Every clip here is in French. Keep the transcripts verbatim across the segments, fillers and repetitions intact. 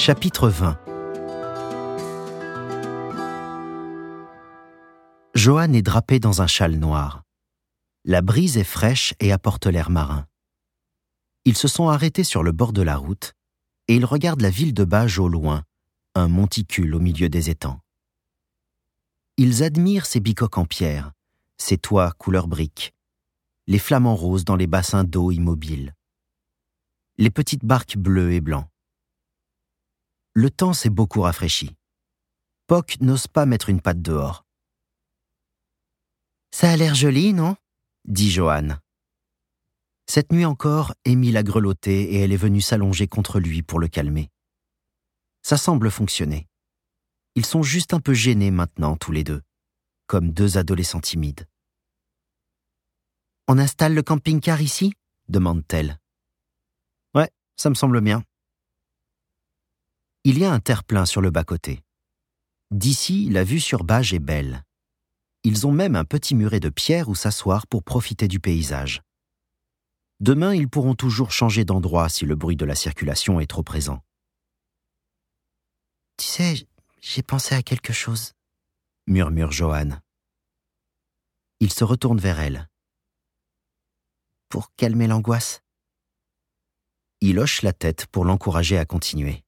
Chapitre vingt. Johan est drapé dans un châle noir. La brise est fraîche et apporte l'air marin. Ils se sont arrêtés sur le bord de la route et ils regardent la ville de Bage au loin, un monticule au milieu des étangs. Ils admirent ses bicoques en pierre, ses toits couleur brique, les flamants roses dans les bassins d'eau immobiles, les petites barques bleues et blancs. Le temps s'est beaucoup rafraîchi. Poc n'ose pas mettre une patte dehors. « Ça a l'air joli, non ?» dit Johan. Cette nuit encore, Émile a grelotté et elle est venue s'allonger contre lui pour le calmer. Ça semble fonctionner. Ils sont juste un peu gênés maintenant, tous les deux, comme deux adolescents timides. « On installe le camping-car ici ?» demande-t-elle. « Ouais, ça me semble bien. » Il y a un terre-plein sur le bas-côté. D'ici, la vue sur Bage est belle. Ils ont même un petit muret de pierre où s'asseoir pour profiter du paysage. Demain, ils pourront toujours changer d'endroit si le bruit de la circulation est trop présent. « Tu sais, j'ai pensé à quelque chose, » murmure Johan. Il se retourne vers elle. « Pour calmer l'angoisse ?» Il hoche la tête pour l'encourager à continuer.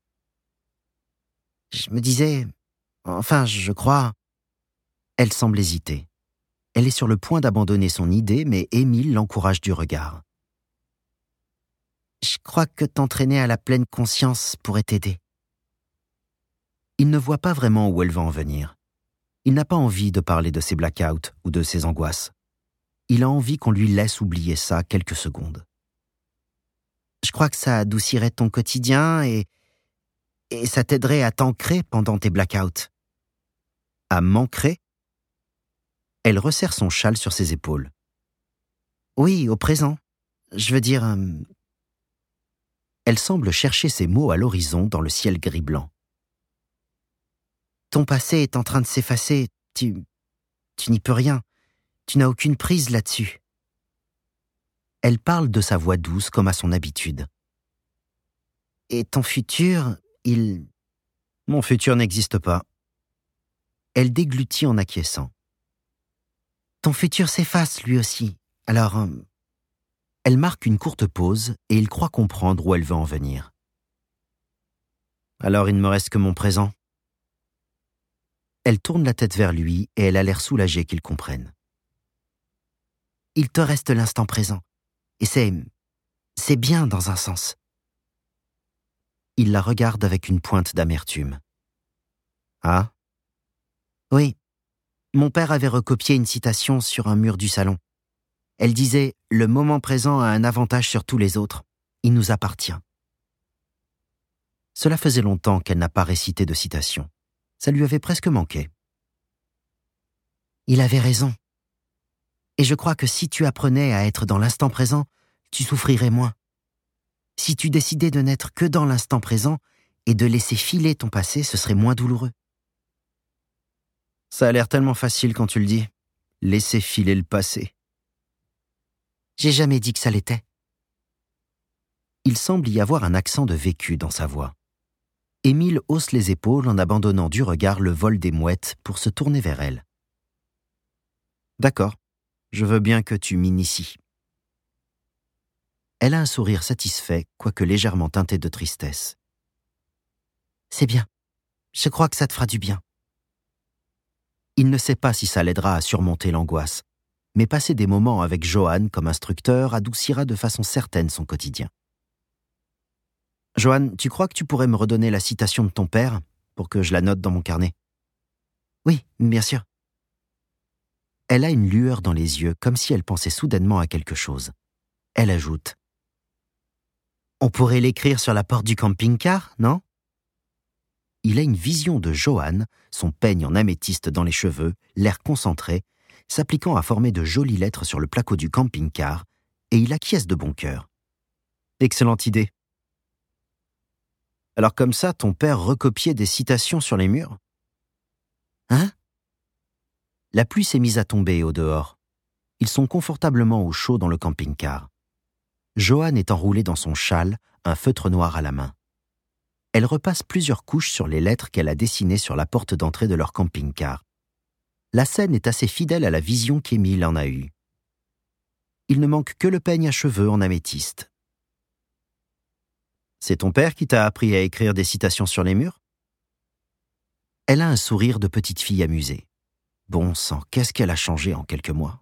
« Je me disais... Enfin, je crois... » Elle semble hésiter. Elle est sur le point d'abandonner son idée, mais Émile l'encourage du regard. « Je crois que t'entraîner à la pleine conscience pourrait t'aider. » Il ne voit pas vraiment où elle va en venir. Il n'a pas envie de parler de ses blackouts ou de ses angoisses. Il a envie qu'on lui laisse oublier ça quelques secondes. « Je crois que ça adoucirait ton quotidien et... et ça t'aiderait à t'ancrer pendant tes blackouts. » À m'ancrer ? Elle resserre son châle sur ses épaules. « Oui, au présent. Je veux dire... Euh... » Elle semble chercher ses mots à l'horizon dans le ciel gris-blanc. « Ton passé est en train de s'effacer. Tu... tu n'y peux rien. Tu n'as aucune prise là-dessus. » Elle parle de sa voix douce comme à son habitude. « Et ton futur, il... » »« Mon futur n'existe pas. » Elle déglutit en acquiesçant. « Ton futur s'efface lui aussi. Alors... Euh... » Elle marque une courte pause et il croit comprendre où elle veut en venir. « Alors il ne me reste que mon présent. » Elle tourne la tête vers lui et elle a l'air soulagée qu'il comprenne. « Il te reste l'instant présent. Et c'est... c'est bien dans un sens. » Il la regarde avec une pointe d'amertume. « Ah ? » « Oui. Mon père avait recopié une citation sur un mur du salon. Elle disait « Le moment présent a un avantage sur tous les autres. Il nous appartient. » Cela faisait longtemps qu'elle n'a pas récité de citation. Ça lui avait presque manqué. Il avait raison. Et je crois que si tu apprenais à être dans l'instant présent, tu souffrirais moins. Si tu décidais de n'être que dans l'instant présent et de laisser filer ton passé, ce serait moins douloureux. Ça a l'air tellement facile quand tu le dis. Laisser filer le passé. J'ai jamais dit que ça l'était. Il semble y avoir un accent de vécu dans sa voix. Émile hausse les épaules en abandonnant du regard le vol des mouettes pour se tourner vers elle. D'accord, je veux bien que tu m'inities. Elle a un sourire satisfait, quoique légèrement teinté de tristesse. C'est bien. Je crois que ça te fera du bien. Il ne sait pas si ça l'aidera à surmonter l'angoisse, mais passer des moments avec Johan comme instructeur adoucira de façon certaine son quotidien. « Johan, tu crois que tu pourrais me redonner la citation de ton père pour que je la note dans mon carnet ?»« Oui, bien sûr. » Elle a une lueur dans les yeux, comme si elle pensait soudainement à quelque chose. Elle ajoute « On pourrait l'écrire sur la porte du camping-car, non ?» Il a une vision de Johan, son peigne en améthyste dans les cheveux, l'air concentré, s'appliquant à former de jolies lettres sur le placo du camping-car, et il acquiesce de bon cœur. Excellente idée. Alors comme ça, ton père recopiait des citations sur les murs ? Hein ? La pluie s'est mise à tomber au dehors. Ils sont confortablement au chaud dans le camping-car. Johan est enroulé dans son châle, un feutre noir à la main. Elle repasse plusieurs couches sur les lettres qu'elle a dessinées sur la porte d'entrée de leur camping-car. La scène est assez fidèle à la vision qu'Émile en a eue. Il ne manque que le peigne à cheveux en améthyste. « C'est ton père qui t'a appris à écrire des citations sur les murs ?» Elle a un sourire de petite fille amusée. Bon sang, qu'est-ce qu'elle a changé en quelques mois.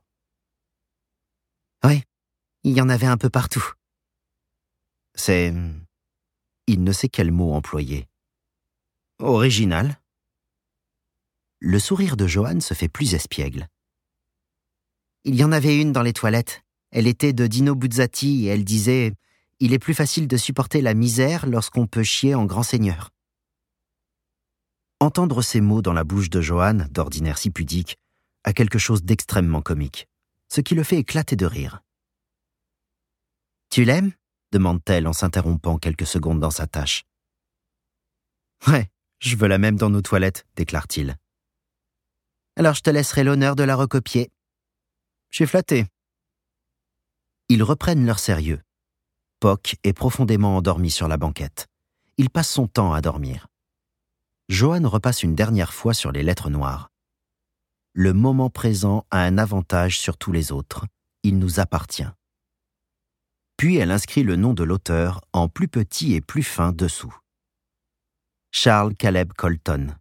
Oui, il y en avait un peu partout. C'est... Il ne sait quel mot employer. Original. Le sourire de Johan se fait plus espiègle. Il y en avait une dans les toilettes. Elle était de Dino Buzzati et elle disait « Il est plus facile de supporter la misère lorsqu'on peut chier en grand seigneur. » Entendre ces mots dans la bouche de Johan, d'ordinaire si pudique, a quelque chose d'extrêmement comique, ce qui le fait éclater de rire. « Tu l'aimes ?» demande-t-elle en s'interrompant quelques secondes dans sa tâche. « Ouais, je veux la même dans nos toilettes, » déclare-t-il. « Alors je te laisserai l'honneur de la recopier. » Je suis flatté. Ils reprennent leur sérieux. Poc est profondément endormi sur la banquette. Il passe son temps à dormir. Johan repasse une dernière fois sur les lettres noires. Le moment présent a un avantage sur tous les autres. Il nous appartient. Puis elle inscrit le nom de l'auteur en plus petit et plus fin dessous. Charles Caleb Colton.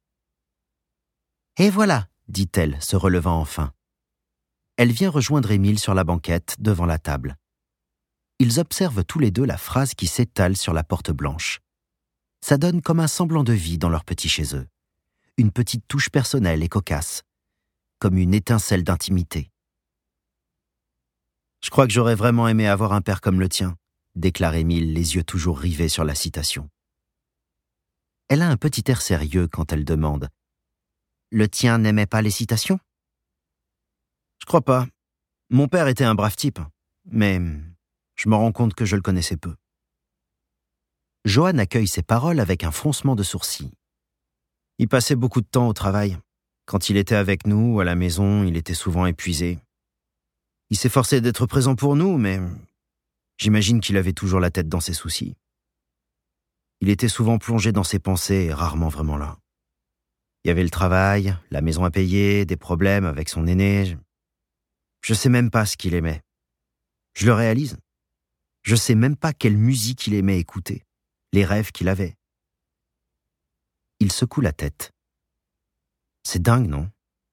« Et voilà !» dit-elle, se relevant enfin. Elle vient rejoindre Émile sur la banquette, devant la table. Ils observent tous les deux la phrase qui s'étale sur la porte blanche. Ça donne comme un semblant de vie dans leur petit chez eux. Une petite touche personnelle et cocasse. Comme une étincelle d'intimité. « Je crois que j'aurais vraiment aimé avoir un père comme le tien », déclare Émile, les yeux toujours rivés sur la citation. Elle a un petit air sérieux quand elle demande « Le tien n'aimait pas les citations ?» « Je crois pas. Mon père était un brave type, mais je me rends compte que je le connaissais peu. » Johan accueille ces paroles avec un froncement de sourcils. Il passait beaucoup de temps au travail. Quand il était avec nous, à la maison, il était souvent épuisé. Il s'efforçait d'être présent pour nous, mais j'imagine qu'il avait toujours la tête dans ses soucis. Il était souvent plongé dans ses pensées et rarement vraiment là. Il y avait le travail, la maison à payer, des problèmes avec son aîné. Je sais même pas ce qu'il aimait. Je le réalise. Je sais même pas quelle musique il aimait écouter, les rêves qu'il avait. Il secoue la tête. C'est dingue, non?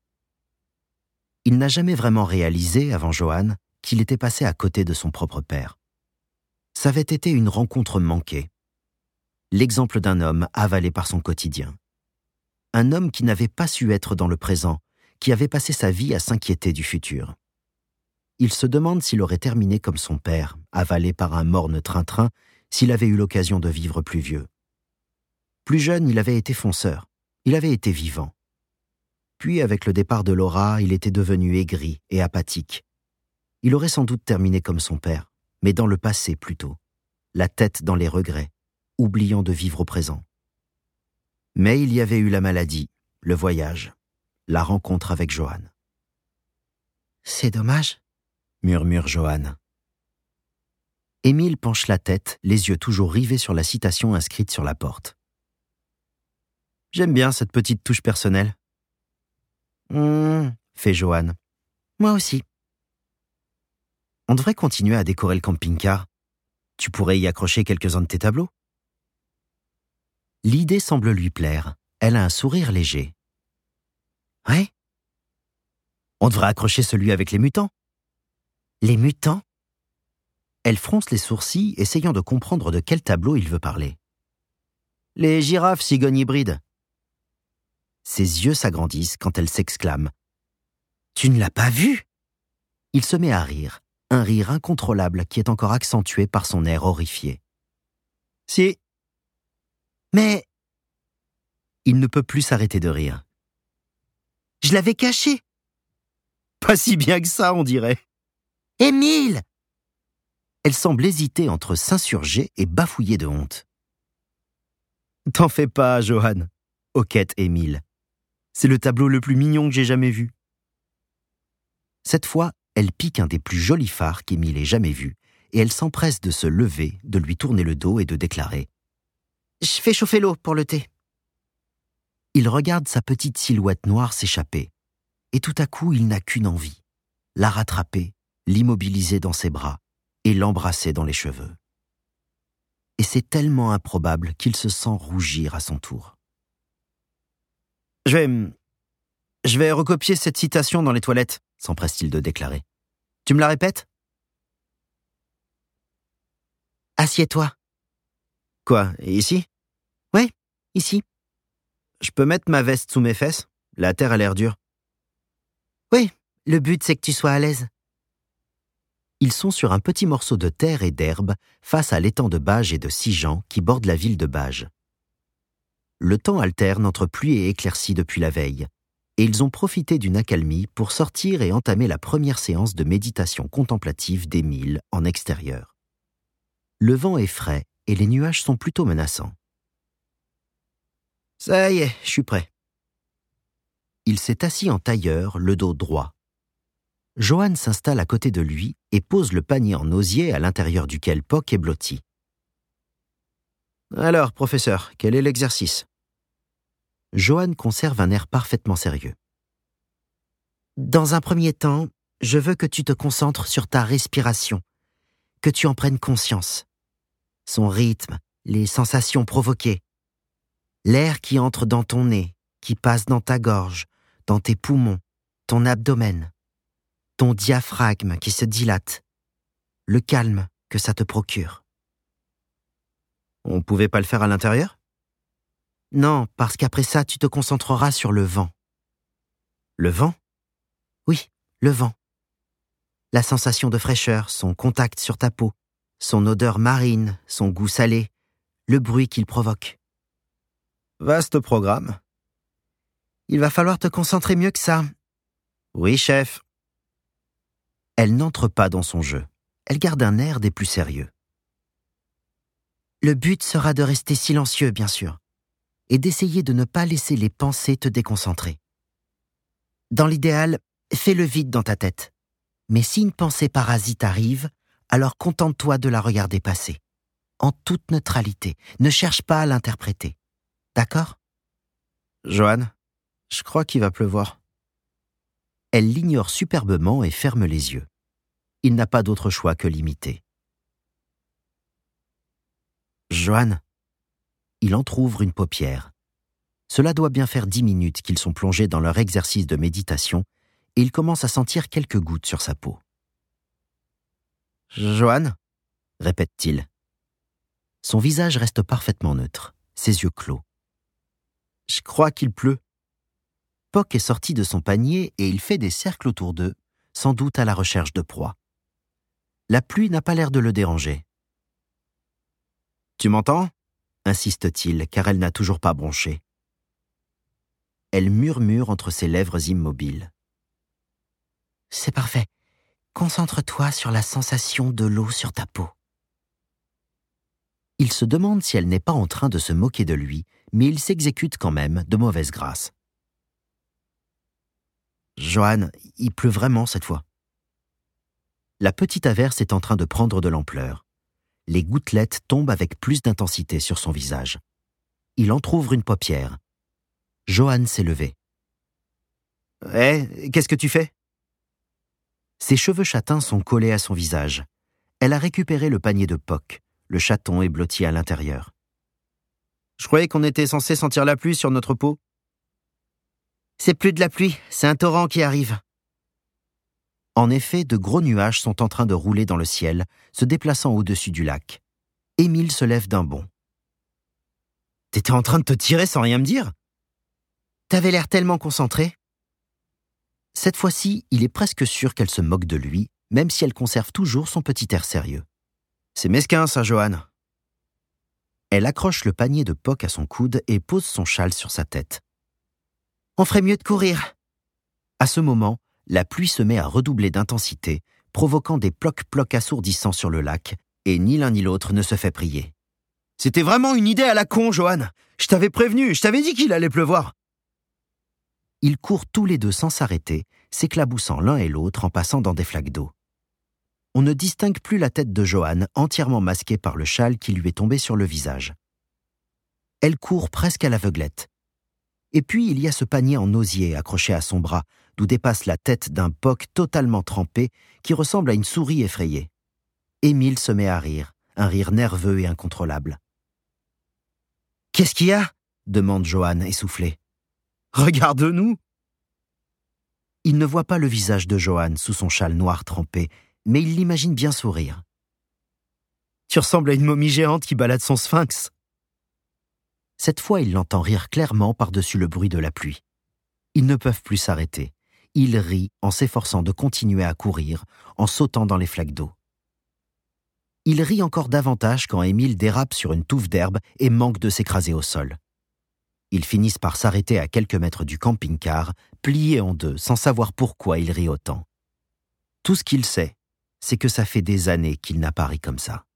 Il n'a jamais vraiment réalisé, avant Johan, qu'il était passé à côté de son propre père. Ça avait été une rencontre manquée. L'exemple d'un homme avalé par son quotidien. Un homme qui n'avait pas su être dans le présent, qui avait passé sa vie à s'inquiéter du futur. Il se demande s'il aurait terminé comme son père, avalé par un morne train-train, s'il avait eu l'occasion de vivre plus vieux. Plus jeune, il avait été fonceur, il avait été vivant. Puis, avec le départ de Laura, il était devenu aigri et apathique. Il aurait sans doute terminé comme son père, mais dans le passé plutôt, la tête dans les regrets, oubliant de vivre au présent. Mais il y avait eu la maladie, le voyage, la rencontre avec Johan. « C'est dommage », murmure Johan. Émile penche la tête, les yeux toujours rivés sur la citation inscrite sur la porte. « J'aime bien cette petite touche personnelle. »« Hum, fait Johan. Moi aussi. »« On devrait continuer à décorer le camping-car. Tu pourrais y accrocher quelques-uns de tes tableaux. » L'idée semble lui plaire. Elle a un sourire léger. « Ouais. On devrait accrocher celui avec les mutants. » « Les mutants ?» Elle fronce les sourcils, essayant de comprendre de quel tableau il veut parler. « Les girafes cigognes hybrides. » Ses yeux s'agrandissent quand elle s'exclame. « Tu ne l'as pas vu ?» Il se met à rire, un rire incontrôlable qui est encore accentué par son air horrifié. « Si. » Mais... Il ne peut plus s'arrêter de rire. « Je l'avais caché. » Pas si bien que ça, on dirait. « Émile !» Elle semble hésiter entre s'insurger et bafouiller de honte. « T'en fais pas, Johan, » hoquette Émile. « C'est le tableau le plus mignon que j'ai jamais vu. » Cette fois, elle pique un des plus jolis fards qu'Émile ait jamais vu, et elle s'empresse de se lever, de lui tourner le dos et de déclarer « Je fais chauffer l'eau pour le thé. Il regarde sa petite silhouette noire s'échapper, et tout à coup il n'a qu'une envie, la rattraper, l'immobiliser dans ses bras et l'embrasser dans les cheveux. Et c'est tellement improbable qu'il se sent rougir à son tour. Je vais... Je vais recopier cette citation dans les toilettes, s'empresse-t-il de déclarer. Tu me la répètes ? Assieds-toi. Quoi, ici ? Ouais, ici. Je peux mettre ma veste sous mes fesses ? La terre a l'air dure. Oui, le but c'est que tu sois à l'aise. Ils sont sur un petit morceau de terre et d'herbe face à l'étang de Bages et de Sigean qui borde la ville de Bages. Le temps alterne entre pluie et éclaircie depuis la veille, et ils ont profité d'une accalmie pour sortir et entamer la première séance de méditation contemplative d'Émile en extérieur. Le vent est frais et les nuages sont plutôt menaçants. Ça y est, je suis prêt. Il s'est assis en tailleur, le dos droit. Johan s'installe à côté de lui et pose le panier en osier à l'intérieur duquel Poc est blotti. Alors, professeur, quel est l'exercice ? Johan conserve un air parfaitement sérieux. Dans un premier temps, je veux que tu te concentres sur ta respiration, que tu en prennes conscience. Son rythme, les sensations provoquées. L'air qui entre dans ton nez, qui passe dans ta gorge, dans tes poumons, ton abdomen. Ton diaphragme qui se dilate. Le calme que ça te procure. On pouvait pas le faire à l'intérieur ? Non, parce qu'après ça, tu te concentreras sur le vent. Le vent ? Oui, le vent. La sensation de fraîcheur, son contact sur ta peau, son odeur marine, son goût salé, le bruit qu'il provoque. Vaste programme. Il va falloir te concentrer mieux que ça. Oui, chef. Elle n'entre pas dans son jeu. Elle garde un air des plus sérieux. Le but sera de rester silencieux, bien sûr, et d'essayer de ne pas laisser les pensées te déconcentrer. Dans l'idéal, fais le vide dans ta tête. Mais si une pensée parasite arrive, alors contente-toi de la regarder passer. En toute neutralité. Ne cherche pas à l'interpréter. D'accord ? Johan, je crois qu'il va pleuvoir. Elle l'ignore superbement et ferme les yeux. Il n'a pas d'autre choix que l'imiter. Johan. Il entr'ouvre une paupière. Cela doit bien faire dix minutes qu'ils sont plongés dans leur exercice de méditation et il commence à sentir quelques gouttes sur sa peau. Johan, répète-t-il. Son visage reste parfaitement neutre, ses yeux clos. Je crois qu'il pleut. Poc est sorti de son panier et il fait des cercles autour d'eux, sans doute à la recherche de proie. La pluie n'a pas l'air de le déranger. « Tu m'entends » insiste-t-il, car elle n'a toujours pas bronché. Elle murmure entre ses lèvres immobiles. « C'est parfait. Concentre-toi sur la sensation de l'eau sur ta peau. » Il se demande si elle n'est pas en train de se moquer de lui, mais il s'exécute quand même de mauvaise grâce. Johan, il pleut vraiment cette fois. La petite averse est en train de prendre de l'ampleur. Les gouttelettes tombent avec plus d'intensité sur son visage. Il entr'ouvre une paupière. Johan s'est levé. « Eh, qu'est-ce que tu fais ?» Ses cheveux châtains sont collés à son visage. Elle a récupéré le panier de Poc. Le chaton est blotti à l'intérieur. « Je croyais qu'on était censé sentir la pluie sur notre peau. » C'est plus de la pluie, c'est un torrent qui arrive. En effet, de gros nuages sont en train de rouler dans le ciel, se déplaçant au-dessus du lac. Émile se lève d'un bond. « T'étais en train de te tirer sans rien me dire ? T'avais l'air tellement concentré. » Cette fois-ci, il est presque sûr qu'elle se moque de lui, même si elle conserve toujours son petit air sérieux. « C'est mesquin, ça, Johan. » Elle accroche le panier de Poc à son coude et pose son châle sur sa tête. « On ferait mieux de courir. » À ce moment, la pluie se met à redoubler d'intensité, provoquant des plocs-plocs assourdissants sur le lac, et ni l'un ni l'autre ne se fait prier. « C'était vraiment une idée à la con, Johan. Je t'avais prévenu, je t'avais dit qu'il allait pleuvoir. » Ils courent tous les deux sans s'arrêter, s'éclaboussant l'un et l'autre en passant dans des flaques d'eau. On ne distingue plus la tête de Johan, entièrement masquée par le châle qui lui est tombé sur le visage. Elle court presque à l'aveuglette. Et puis il y a ce panier en osier accroché à son bras, d'où dépasse la tête d'un boc totalement trempé qui ressemble à une souris effrayée. Émile se met à rire, un rire nerveux et incontrôlable. « Qu'est-ce qu'il y a ?» demande Johan, essoufflé. « Regarde-nous !» Il ne voit pas le visage de Johan sous son châle noir trempé, mais il l'imagine bien sourire. « Tu ressembles à une momie géante qui balade son sphinx. » Cette fois, il l'entend rire clairement par-dessus le bruit de la pluie. Ils ne peuvent plus s'arrêter. Il rit en s'efforçant de continuer à courir, en sautant dans les flaques d'eau. Il rit encore davantage quand Émile dérape sur une touffe d'herbe et manque de s'écraser au sol. Ils finissent par s'arrêter à quelques mètres du camping-car, pliés en deux, sans savoir pourquoi il rit autant. Tout ce qu'il sait, c'est que ça fait des années qu'il n'a pas ri comme ça.